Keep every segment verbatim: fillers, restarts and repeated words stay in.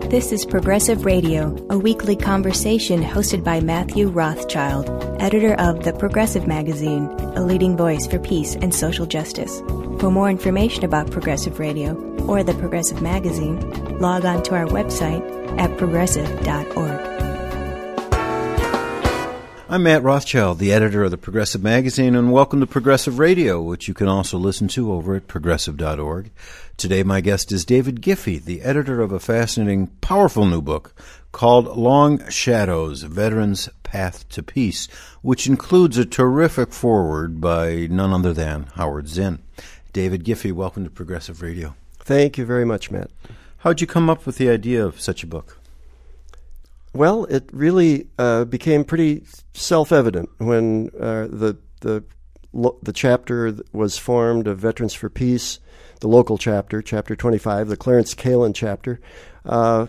This is Progressive Radio, a weekly conversation hosted by Matthew Rothschild, editor of The Progressive Magazine, a leading voice for peace and social justice. For more information about Progressive Radio or The Progressive Magazine, log on to our website at progressive dot org. I'm Matt Rothschild, the editor of The Progressive Magazine, and welcome to Progressive Radio, which you can also listen to over at progressive dot org. Today my guest is David Giffey, the editor of a fascinating, powerful new book called Long Shadows, Veterans' Path to Peace, which includes a terrific foreword by none other than Howard Zinn. David Giffey, welcome to Progressive Radio. Thank you very much, Matt. How'd you come up with the idea of such a book? Well, it really uh, became pretty self-evident when uh, the the the chapter was formed of Veterans for Peace, the local chapter, Chapter twenty-five, the Clarence Kalin chapter, uh,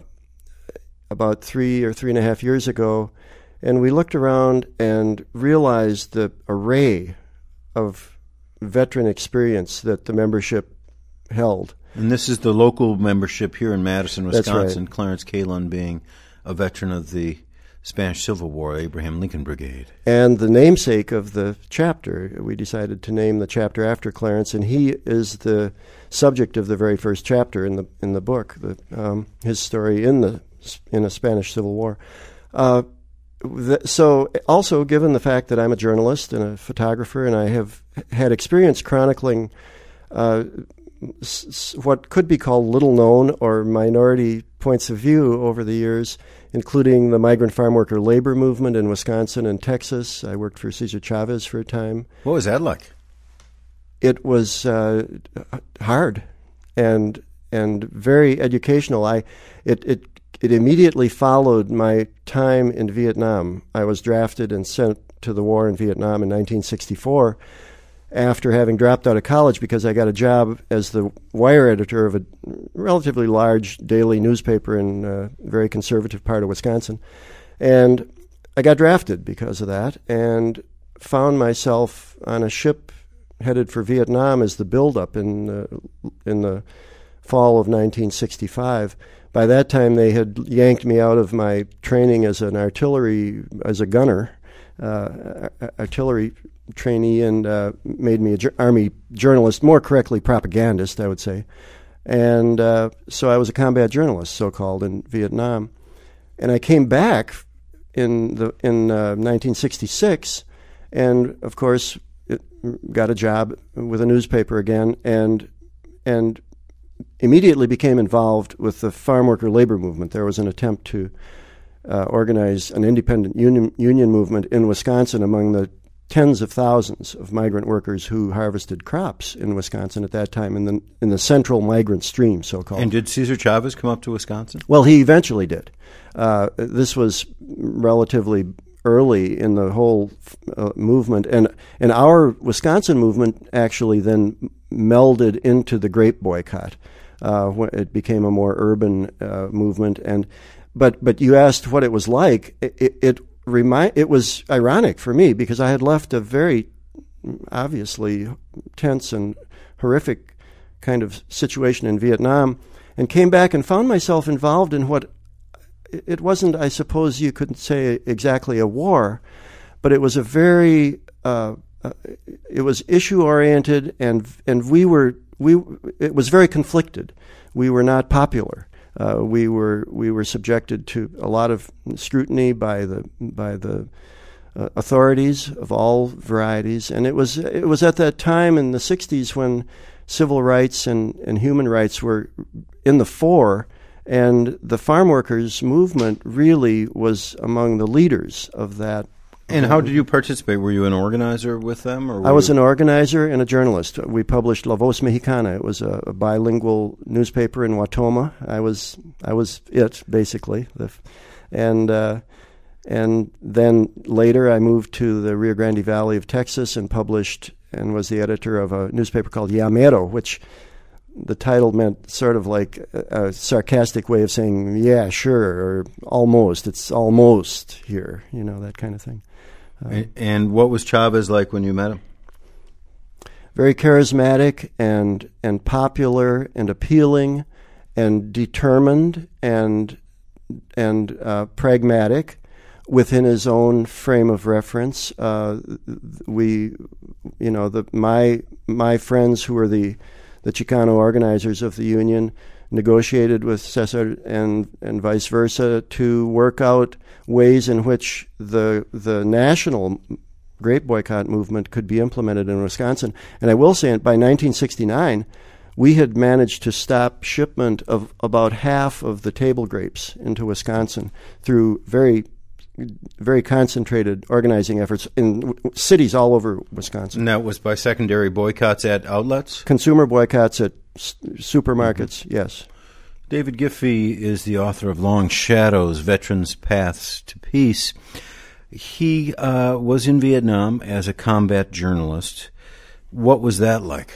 about three or three and a half years ago, and we looked around and realized the array of veteran experience that the membership held. And this is the local membership here in Madison, Wisconsin, That's right. Clarence Kalin being a veteran of the Spanish Civil War, Abraham Lincoln Brigade. And the namesake of the chapter, we decided to name the chapter after Clarence, and he is the subject of the very first chapter in the in the book, the, um, his story in the in a Spanish Civil War. Uh, th- so, also given the fact that I'm a journalist and a photographer, and I have had experience chronicling uh, s- what could be called little-known or minority points of view over the years, including the migrant farm worker labor movement in Wisconsin and Texas. I worked for Cesar Chavez for a time. What was that like? It was uh, hard and and very educational. I it, it it immediately followed my time in Vietnam. I was drafted and sent to the war in Vietnam in nineteen sixty-four after having dropped out of college because I got a job as the wire editor of a relatively large daily newspaper in a very conservative part of Wisconsin. And I got drafted because of that and found myself on a ship headed for Vietnam as the buildup in, uh, in the fall of nineteen sixty-five. By that time, they had yanked me out of my training as an artillery, as a gunner, uh, artillery trainee, and uh, made me an ju- Army journalist, more correctly propagandist, I would say. And uh, so I was a combat journalist, so-called, in Vietnam. And I came back in the in uh, nineteen sixty-six, and of course it, got a job with a newspaper again, and and immediately became involved with the farm worker labor movement. There was an attempt to uh, organize an independent union union movement in Wisconsin among the tens of thousands of migrant workers who harvested crops in Wisconsin at that time in the in the central migrant stream, so-called. And did Cesar Chavez come up to Wisconsin? Well, he eventually did. Uh, this was relatively early in the whole uh, movement, and and our Wisconsin movement actually then melded into the grape boycott. Uh, it became a more urban uh, movement, and but but you asked what it was like. It, it, it Remind, it was ironic for me because I had left a very obviously tense and horrific kind of situation in Vietnam and came back and found myself involved in what it wasn't, I suppose you couldn't say exactly a war, but it was a very, uh, uh, it was issue-oriented and and we were, we it was very conflicted. We were not popular. Uh, we were we were subjected to a lot of scrutiny by the by the uh, authorities of all varieties, and it was it was at that time in the sixties when civil rights and, and human rights were in the fore, and the farm workers movement really was among the leaders of that. And how did you participate? Were you an organizer with them? Or were I was you... an organizer and a journalist. We published La Voz Mexicana. It was a, a bilingual newspaper in Wautoma. I was I was it, basically. The, and uh, and then later I moved to the Rio Grande Valley of Texas and published and was the editor of a newspaper called Yamero, which the title meant sort of like a, a sarcastic way of saying, yeah, sure, or almost. It's almost here, you know, that kind of thing. Uh, and what was Chavez like when you met him? Very charismatic and and popular and appealing and determined and and uh, pragmatic within his own frame of reference. Uh, we, you know, the my my friends who were the the Chicano organizers of the union negotiated with Cesar and and vice versa to work out ways in which the the national grape boycott movement could be implemented in Wisconsin. And I will say, by nineteen sixty-nine, we had managed to stop shipment of about half of the table grapes into Wisconsin through very, very concentrated organizing efforts in cities all over Wisconsin. And that was by secondary boycotts at outlets? Consumer boycotts at s- supermarkets, mm-hmm. Yes. David Giffey is the author of Long Shadows, Veterans' Paths to Peace. He uh, was in Vietnam as a combat journalist. What was that like?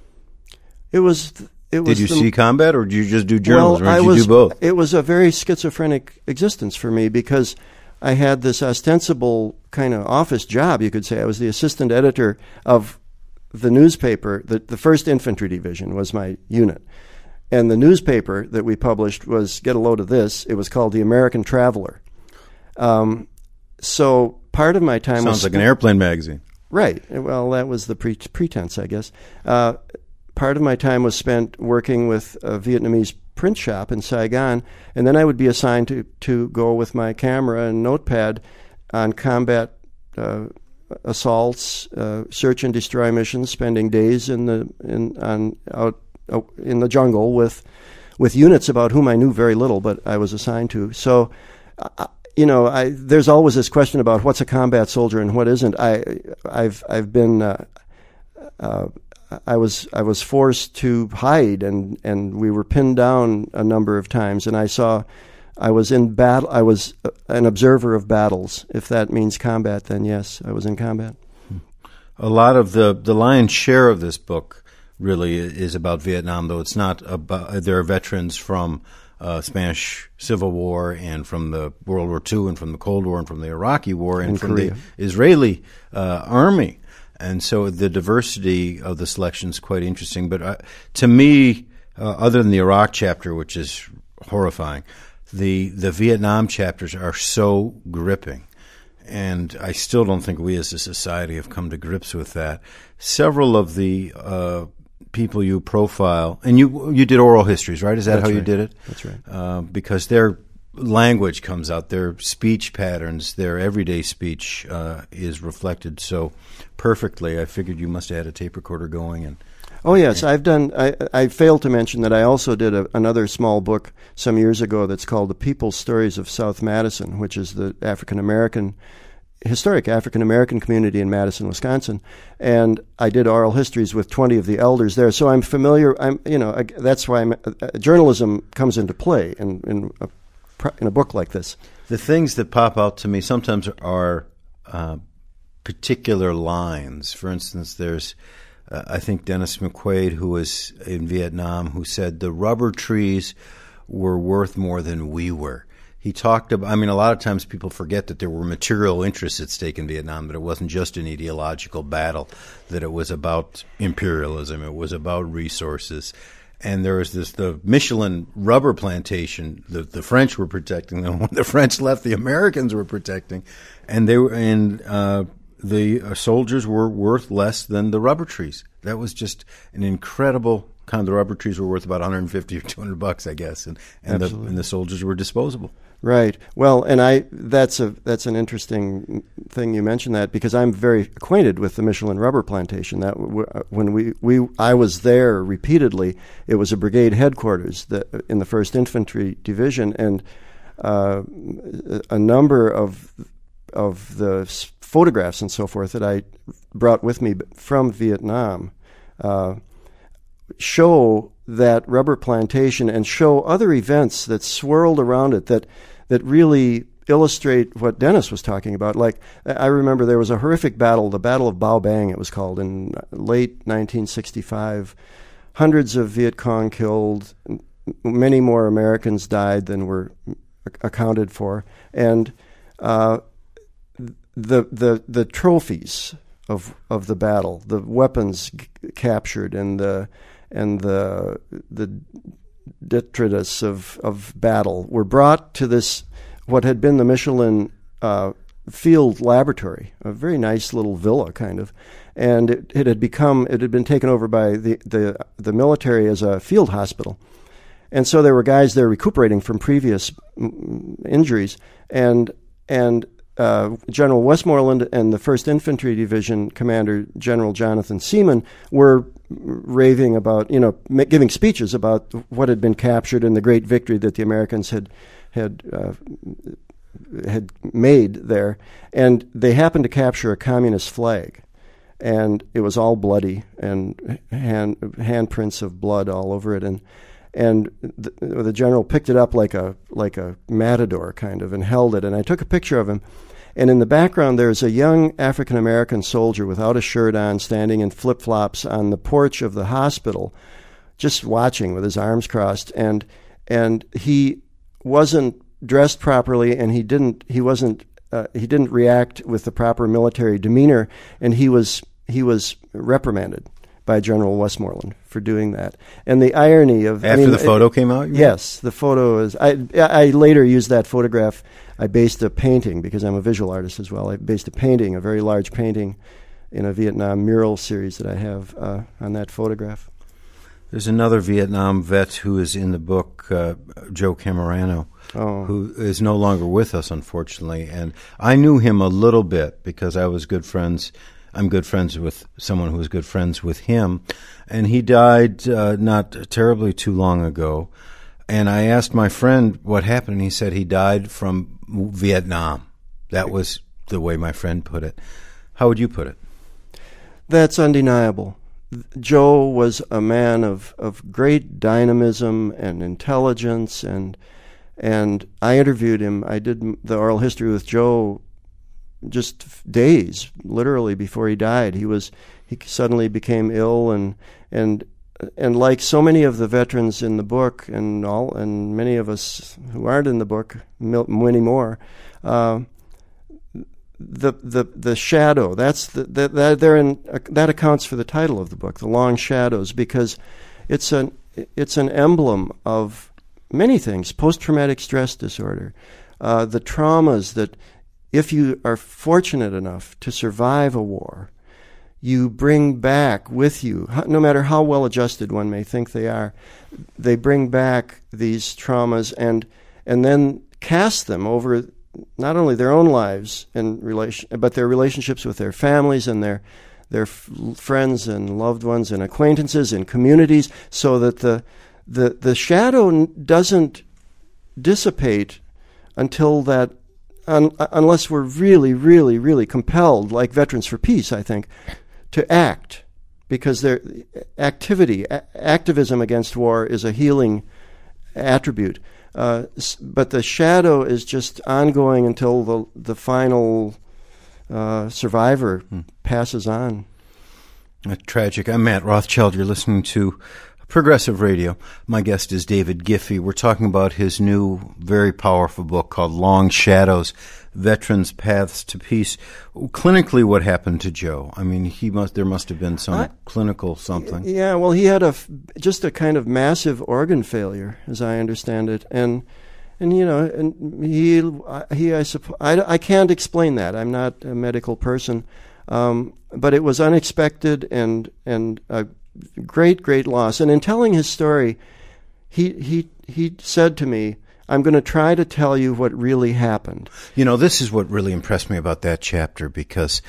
It was. It was. Did you the, see combat, or did you just do journalism, well, or did I you was, do both? It was a very schizophrenic existence for me because I had this ostensible kind of office job, you could say. I was the assistant editor of the newspaper. The, the first Infantry Division was my unit. And the newspaper that we published was, get a load of this, it was called The American Traveler. Um, so part of my time Sounds was... like an airplane magazine. Right. Well, that was the pre- pretense, I guess. Uh, part of my time was spent working with a Vietnamese print shop in Saigon, and then I would be assigned to, to go with my camera and notepad on combat uh, assaults, uh, search and destroy missions, spending days in the in on out uh, in the jungle with with units about whom I knew very little, but I was assigned to. So. Uh, You know, I, there's always this question about what's a combat soldier and what isn't. I, I've, I've been, uh, uh, I was, I was forced to hide, and, and we were pinned down a number of times. And I saw, I was in battle. I was an observer of battles. If that means combat, then yes, I was in combat. A lot of the the lion's share of this book really is about Vietnam, though it's not about. There are veterans from. Uh, Spanish Civil War and from the World War Two and from the Cold War and from the Iraqi War and, and from Korea. The Israeli uh, army. And so the diversity of the selection is quite interesting. But uh, to me, uh, other than the Iraq chapter, which is horrifying, the, the Vietnam chapters are so gripping. And I still don't think we as a society have come to grips with that. Several of the uh, people you profile, and you you did oral histories, right? Is that That's how right. you did it? That's right. Uh, because their language comes out, their speech patterns, their everyday speech uh, is reflected so perfectly. I figured you must have had a tape recorder going. And oh yes, I've done. I, I failed to mention that I also did a, another small book some years ago that's called "The People's Stories of South Madison," which is the African American. historic African American community in Madison, Wisconsin, and I did oral histories with twenty of the elders there. So I'm familiar. I'm, you know, I, that's why I'm, uh, journalism comes into play in in a, in a book like this. The things that pop out to me sometimes are uh, particular lines. For instance, there's uh, I think Dennis McQuaid, who was in Vietnam, who said the rubber trees were worth more than we were. He talked about, I mean, a lot of times people forget that there were material interests at stake in Vietnam, that it wasn't just an ideological battle, that it was about imperialism, it was about resources. And there was this, the Michelin rubber plantation, the, the French were protecting them. When the French left, the Americans were protecting. And they were, and uh, the uh, soldiers were worth less than the rubber trees. That was just an incredible kind. The rubber trees were worth about one hundred fifty or two hundred bucks, I guess, and and the, and the soldiers were disposable. Right. Well, and I that's a that's an interesting thing you mentioned that, because I'm very acquainted with the Michelin rubber plantation. That when we, we I was there repeatedly, it was a brigade headquarters that in the First Infantry Division, and uh, a number of of the photographs and so forth that I brought with me from Vietnam uh, show that rubber plantation and show other events that swirled around it that that really illustrate what Dennis was talking about. Like, I remember there was a horrific battle, the Battle of Bao Bang, it was called, in late nineteen sixty-five. Hundreds of Viet Cong killed, many more Americans died than were accounted for, and uh, the the the trophies of of the battle, the weapons g- captured, and the and the the detritus of, of battle were brought to this, what had been the Michelin uh, field laboratory, a very nice little villa kind of, and it, it had become, it had been taken over by the, the, the military as a field hospital. And so there were guys there recuperating from previous injuries, and and uh, General Westmoreland and the First Infantry Division Commander General Jonathan Seaman were raving about, you know, giving speeches about what had been captured and the great victory that the Americans had had uh, had made there. And they happened to capture a communist flag, and it was all bloody and hand handprints of blood all over it, and. And the, the general picked it up like a like a matador kind of and held it. And I took a picture of him. And in the background, there's a young African-American soldier without a shirt on, standing in flip-flops on the porch of the hospital, just watching with his arms crossed. And and he wasn't dressed properly, and he didn't he wasn't uh, he didn't react with the proper military demeanor, and he was he was reprimanded by General Westmoreland for doing that. And the irony of... After I mean, the photo it, came out? You yes, the photo is... I, I later used that photograph. I based a painting, because I'm a visual artist as well. I based a painting, a very large painting, in a Vietnam mural series that I have uh, on that photograph. There's another Vietnam vet who is in the book, uh, Joe Camarano, oh. who is no longer with us, unfortunately. And I knew him a little bit because I was good friends... I'm good friends with someone who was good friends with him, and he died uh, not terribly too long ago. And I asked my friend what happened, and he said he died from Vietnam. That was the way my friend put it. How would you put it? That's undeniable. Joe was a man of, of great dynamism and intelligence, and and I interviewed him. I did the oral history with Joe just days, literally, before he died. He was he suddenly became ill, and and and like so many of the veterans in the book, and all and many of us who aren't in the book, many more, uh, the the the shadow. That's the, the, that they're in uh, that accounts for the title of the book, The Long Shadows, because it's an it's an emblem of many things: post-traumatic stress disorder, uh, the traumas that, if you are fortunate enough to survive a war, you bring back with you, no matter how well adjusted one may think they are, they bring back these traumas and and then cast them over not only their own lives and relation, but their relationships with their families and their their f- friends and loved ones and acquaintances and communities, so that the the the shadow doesn't dissipate until that. Un, unless we're really, really, really compelled, like Veterans for Peace, I think, to act, because their activity, a- activism against war is a healing attribute. Uh, but the shadow is just ongoing until the the final uh, survivor hmm. passes on. That's tragic. I'm Matt Rothschild. You're listening to Progressive Radio. My guest is David Giffey. We're talking about his new, very powerful book called Long Shadows, Veterans' Paths to Peace. Clinically, what happened to Joe? I mean, he must. There must have been some I, clinical something. Yeah, well, he had a just a kind of massive organ failure, as I understand it, and and you know, and he he I suppose I, I can't explain that. I'm not a medical person, um, but it was unexpected and and. Uh, Great, great loss. And in telling his story, he he he said to me, I'm going to try to tell you what really happened. You know, this is what really impressed me about that chapter, because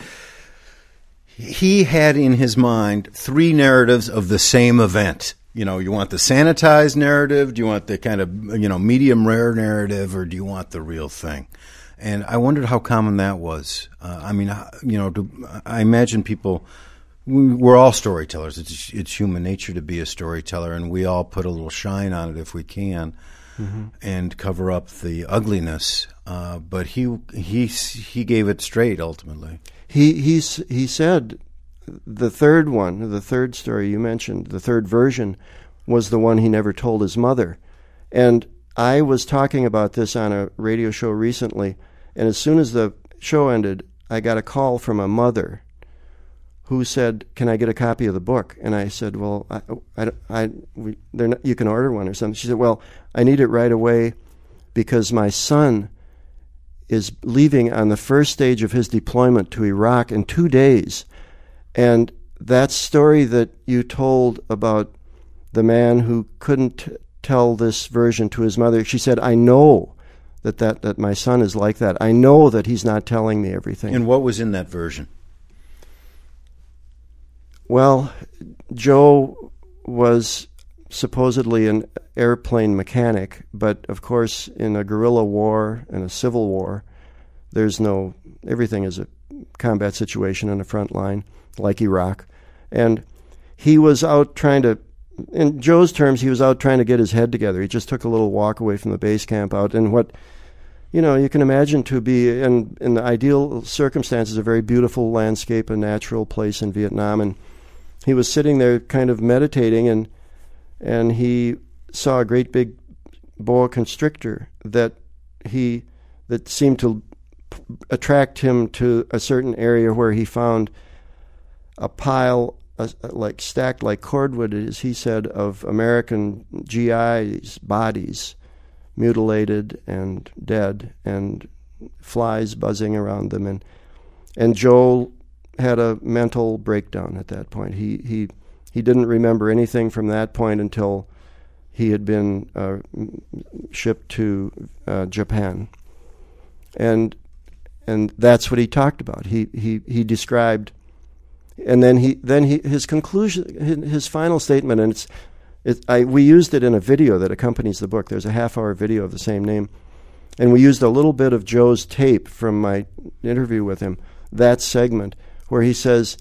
he had in his mind three narratives of the same event. You know, you want the sanitized narrative, do you want the kind of, you know, medium rare narrative, or do you want the real thing? And I wondered how common that was. Uh, I mean, you know, do, I imagine people... We're all storytellers. It's it's human nature to be a storyteller, and we all put a little shine on it if we can, mm-hmm. and cover up the ugliness. Uh, but he he he gave it straight ultimately. He he's, he said the third one, the third story you mentioned, the third version, was the one he never told his mother. And I was talking about this on a radio show recently, and as soon as the show ended, I got a call from a mother who said, "Can I get a copy of the book?" And I said, "Well, I, I, I we, they're not, you can order one or something." She said, "Well, I need it right away because my son is leaving on the first stage of his deployment to Iraq in two days. And that story that you told about the man who couldn't t- tell this version to his mother," she said, "I know that, that, that my son is like that. I know that he's not telling me everything." And what was in that version? Well, Joe was supposedly an airplane mechanic, but of course in a guerrilla war and a civil war, there's no, everything is a combat situation on the front line, like Iraq. And he was out trying to, in Joe's terms, he was out trying to get his head together. He just took a little walk away from the base camp out in what, you know, you can imagine to be, in, in the ideal circumstances, a very beautiful landscape, a natural place in Vietnam. And he was sitting there kind of meditating, and and he saw a great big boa constrictor that he that seemed to p- attract him to a certain area where he found a pile, uh, like stacked like cordwood, as he said, of American G Is' bodies, mutilated and dead, and flies buzzing around them. And and Joel had a mental breakdown at that point. He he he didn't remember anything from that point until he had been uh, shipped to uh, Japan, and and that's what he talked about. He he he described, and then he then he his conclusion, his, his final statement, and it's it, I we used it in a video that accompanies the book. There's a half-hour video of the same name, and we used a little bit of Joe's tape from my interview with him. That segment where he says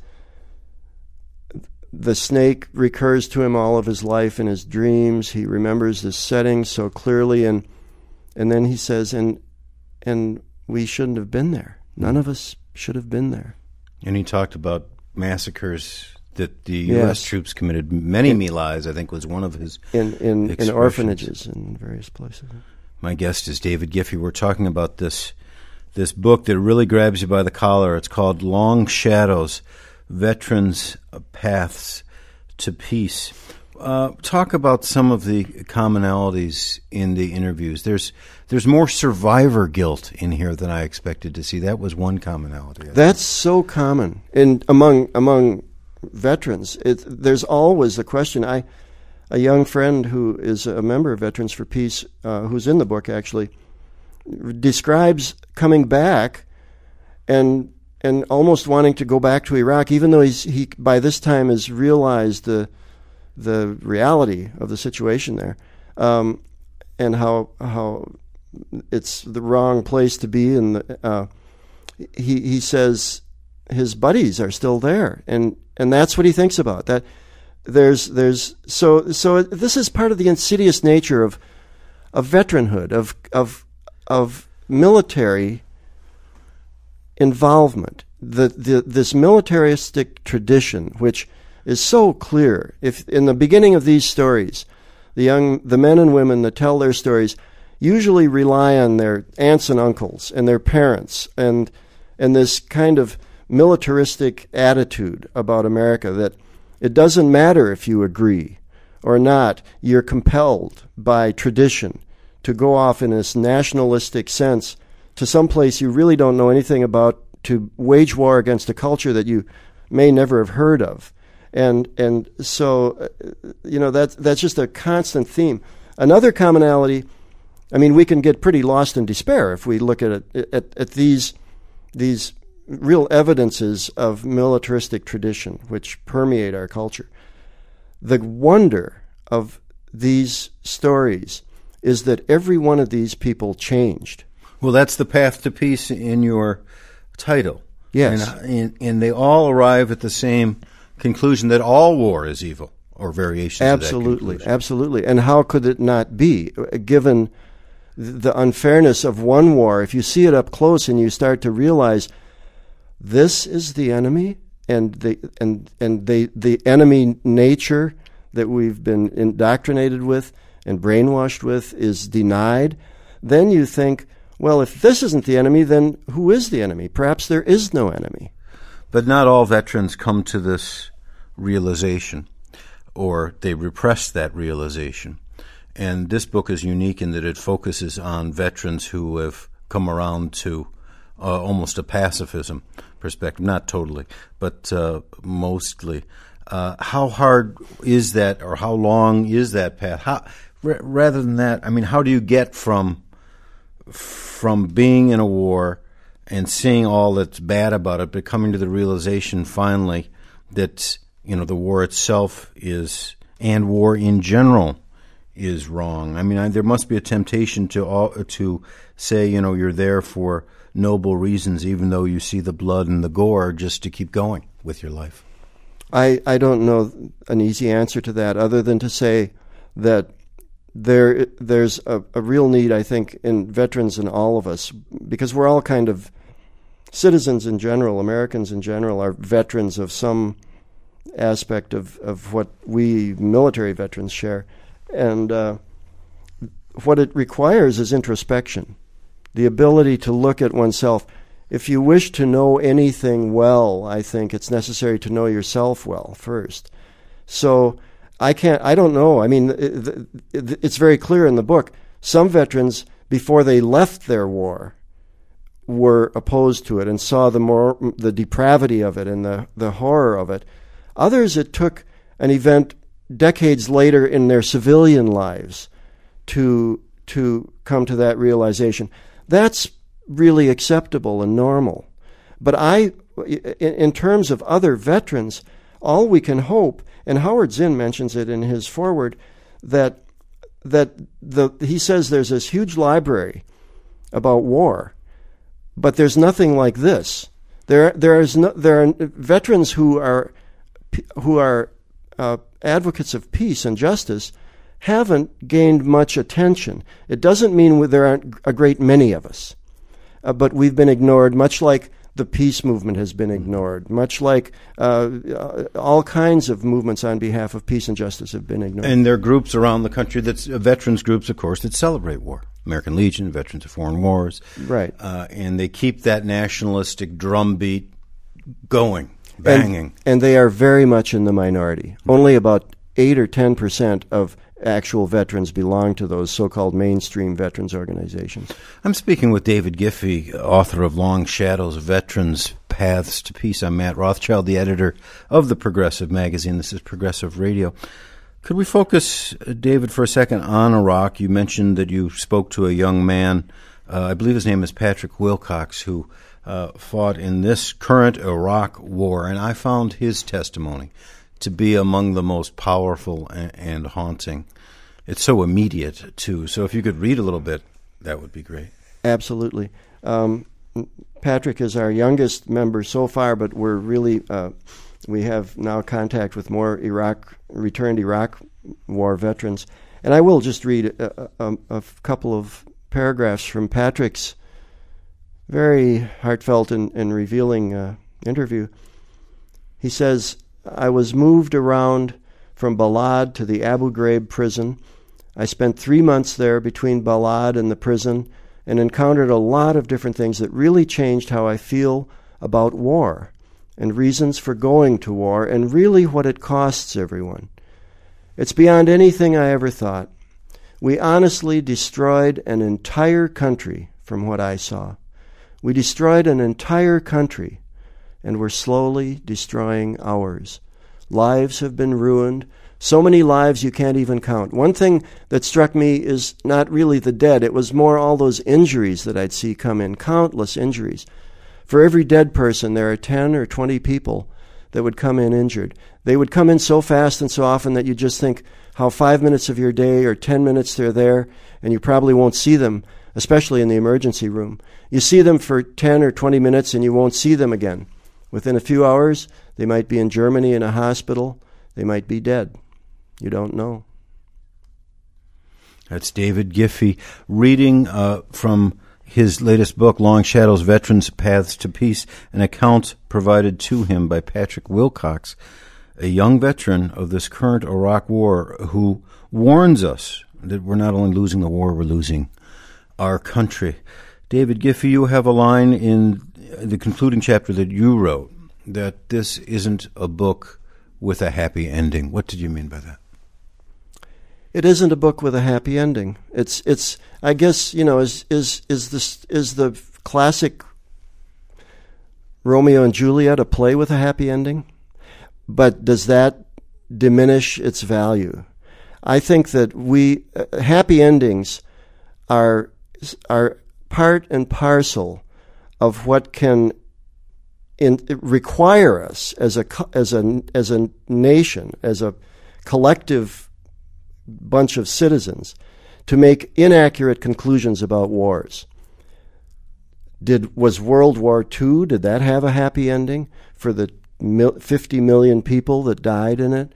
the snake recurs to him all of his life in his dreams. He remembers the setting so clearly, and and then he says, and and we shouldn't have been there. None of us should have been there. And he talked about massacres that the Yes. U S troops committed. Many My Lais, I think, was one of his in in, in expressions. orphanages in various places. My guest is David Giffey. We're talking about this this book that really grabs you by the collar. It's called Long Shadows, Veterans' Paths to Peace. Uh, talk about some of the commonalities in the interviews. There's there's more survivor guilt in here than I expected to see. That was one commonality. I That's so common in among among veterans. It, there's always the question. I a young friend who is a member of Veterans for Peace, uh, who's in the book actually, describes coming back and and almost wanting to go back to Iraq, even though he's he by this time has realized the the reality of the situation there, um, and how how it's the wrong place to be. And the, uh, he he says his buddies are still there, and and that's what he thinks about. That there's there's so so this is part of the insidious nature of of veteranhood, of of of military involvement. The, the this militaristic tradition, which is so clear. If in the beginning of these stories, the young the men and women that tell their stories usually rely on their aunts and uncles and their parents, and and this kind of militaristic attitude about America that it doesn't matter if you agree or not, you're compelled by tradition to go off in this nationalistic sense to some place you really don't know anything about, to wage war against a culture that you may never have heard of. And and so, uh, you know, that's, that's just a constant theme. Another commonality, I mean, we can get pretty lost in despair if we look at it, at, at these these real evidences of militaristic tradition which permeate our culture. The wonder of these stories is that every one of these people changed. Well, that's the path to peace in your title. Yes. And, and, and they all arrive at the same conclusion that all war is evil, or variations Absolutely, of that conclusion. absolutely. And how could it not be, given the unfairness of one war? If you see it up close and you start to realize this is the enemy, and the and and they the enemy nature that we've been indoctrinated with and brainwashed with is denied, then you think, well, if this isn't the enemy, then who is the enemy? Perhaps there is no enemy. But not all veterans come to this realization, or they repress that realization. And this book is unique in that it focuses on veterans who have come around to uh, almost a pacifism perspective. Not totally, but uh, mostly. Uh, how hard is that, or how long is that path? How, r- rather than that, I mean, how do you get from from being in a war and seeing all that's bad about it, but coming to the realization finally that, you know, the war itself is, and war in general, is wrong? I mean, I, there must be a temptation to all, to say, you know, you're there for noble reasons, even though you see the blood and the gore, just to keep going with your life. I, I don't know an easy answer to that, other than to say that there there's a, a real need, I think, in veterans and all of us, because we're all kind of citizens in general, Americans in general, are veterans of some aspect of, of what we military veterans share. And uh, what it requires is introspection, the ability to look at oneself. If you wish to know anything well, I think it's necessary to know yourself well first. So I can't, I don't know. I mean, it, it, it's very clear in the book. Some veterans, before they left their war, were opposed to it and saw the more, the depravity of it and the, the horror of it. Others, it took an event decades later in their civilian lives to to come to that realization. That's really acceptable and normal. But I, in, in terms of other veterans, all we can hope, and Howard Zinn mentions it in his foreword, that that the he says there's this huge library about war, but there's nothing like this. There there is no, there are veterans who are who are uh, advocates of peace and justice haven't gained much attention. It doesn't mean there aren't a great many of us, uh, but we've been ignored, much like the peace movement has been ignored, much like uh, uh, all kinds of movements on behalf of peace and justice have been ignored. And there are groups around the country, that's uh, veterans groups, of course, that celebrate war. American Legion, Veterans of Foreign Wars. Right. Uh, and they keep that nationalistic drumbeat going, banging. And, and they are very much in the minority. Mm-hmm. Only about eight or ten percent of actual veterans belong to those so-called mainstream veterans organizations. I'm speaking with David Giffey, author of Long Shadows, Veterans, Paths to Peace. I'm Matt Rothschild, the editor of the Progressive Magazine. This is Progressive Radio. Could we focus, uh, David, for a second on Iraq? You mentioned that you spoke to a young man, uh, I believe his name is Patrick Wilcox, who uh, fought in this current Iraq war, and I found his testimony to be among the most powerful and, and haunting. It's so immediate, too. So if you could read a little bit, that would be great. Absolutely. Um, Patrick is our youngest member so far, but we're really, uh, we have now contact with more Iraq, returned Iraq war veterans. And I will just read a, a, a couple of paragraphs from Patrick's very heartfelt and, and revealing uh, interview. He says, I was moved around from Balad to the Abu Ghraib prison. I spent three months there between Balad and the prison and encountered a lot of different things that really changed how I feel about war and reasons for going to war and really what it costs everyone. It's beyond anything I ever thought. We honestly destroyed an entire country from what I saw. We destroyed an entire country, and we're slowly destroying ours. Lives have been ruined, so many lives you can't even count. One thing that struck me is not really the dead. It was more all those injuries that I'd see come in, countless injuries. For every dead person, there are ten or twenty people that would come in injured. They would come in so fast and so often that you just think how five minutes of your day or ten minutes they're there, and you probably won't see them, especially in the emergency room. You see them for ten or twenty minutes and you won't see them again. Within a few hours, they might be in Germany in a hospital. They might be dead. You don't know. That's David Giffey reading uh, from his latest book, Long Shadows, Veterans, Paths to Peace, an account provided to him by Patrick Wilcox, a young veteran of this current Iraq war who warns us that we're not only losing the war, we're losing our country. David Giffey, you have a line in the concluding chapter that you wrote that this isn't a book with a happy ending. What did you mean by that? It isn't a book with a happy ending. It's it's I guess, you know, is is is this is the classic Romeo and Juliet a play with a happy ending? But does that diminish its value? I think that we uh, happy endings are are part and parcel of what can in, require us as a as a as a nation, as a collective bunch of citizens, to make inaccurate conclusions about wars. Did was World War Two? Did that have a happy ending for the mil, fifty million people that died in it?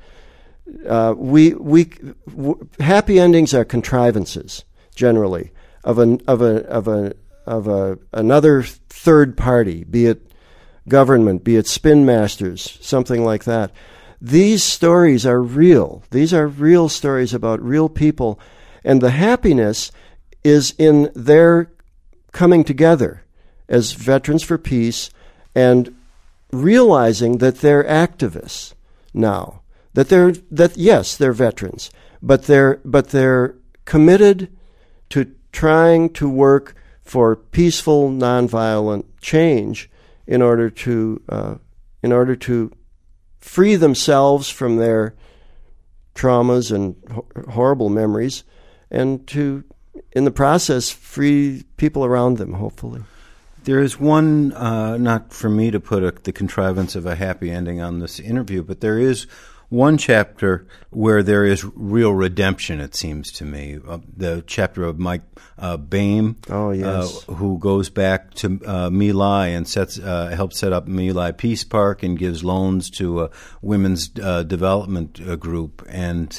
Uh, we we w- happy endings are contrivances generally of an of a of a of a another third party, be it government, be it spin masters, something like that. These stories are real. These are real stories about real people, and the happiness is in their coming together as Veterans for Peace and realizing that they're activists now. That they're that yes, they're veterans, but they're but they're committed to trying to work for peaceful, nonviolent change in order to uh, in order to free themselves from their traumas and ho- horrible memories, and to, in the process, free people around them, hopefully. There is one, uh, not for me to put a, the contrivance of a happy ending on this interview, but there is one chapter where there is real redemption, it seems to me. Uh, the chapter of Mike uh, Boehm, oh, yes. uh, who goes back to uh, My Lai and sets uh, helps set up My Lai Peace Park and gives loans to a women's uh, development uh, group. And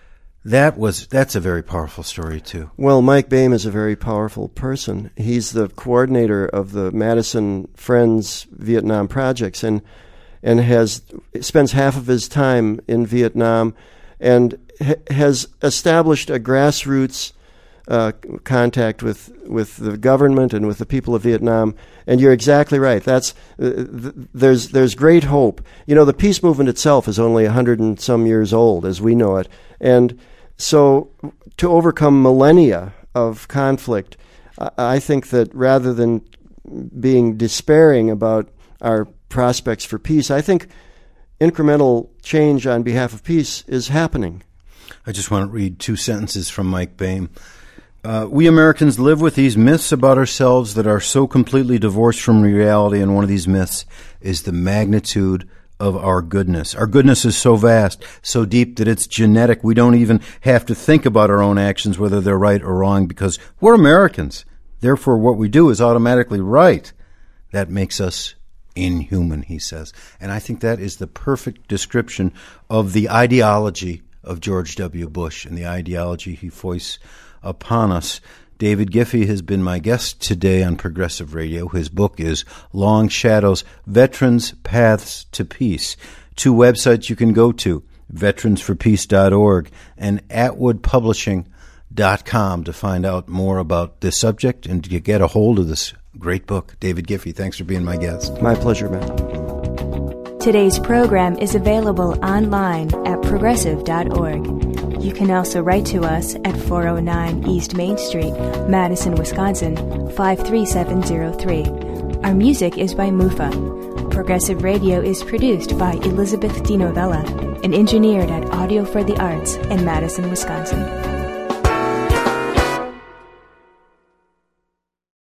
that was that's a very powerful story, too. Well, Mike Boehm is a very powerful person. He's the coordinator of the Madison Friends Vietnam projects, and and has spends half of his time in Vietnam, and ha- has established a grassroots uh, contact with with the government and with the people of Vietnam. And you're exactly right. That's uh, th- there's there's great hope. You know, the peace movement itself is only a hundred and some years old, as we know it, and so to overcome millennia of conflict, I, I think that rather than being despairing about our prospects for peace, I think incremental change on behalf of peace is happening. I just want to read two sentences from Mike Boehm. Uh, we Americans live with these myths about ourselves that are so completely divorced from reality, and one of these myths is the magnitude of our goodness. Our goodness is so vast, so deep that it's genetic. We don't even have to think about our own actions, whether they're right or wrong, because we're Americans. Therefore, what we do is automatically right. That makes us inhuman, he says. And I think that is the perfect description of the ideology of George W. Bush and the ideology he foists upon us. David Giffey has been my guest today on Progressive Radio. His book is Long Shadows, Veterans' Paths to Peace. Two websites you can go to, veterans for peace dot org and atwood publishing dot com, to find out more about this subject and to get a hold of this great book. David Giffey, thanks for being my guest. My pleasure, Matt. Today's program is available online at progressive dot org. You can also write to us at four oh nine East Main Street, Madison, Wisconsin, five three seven zero three. Our music is by Mufa. Progressive Radio is produced by Elizabeth DiNovella and engineered at Audio for the Arts in Madison, Wisconsin.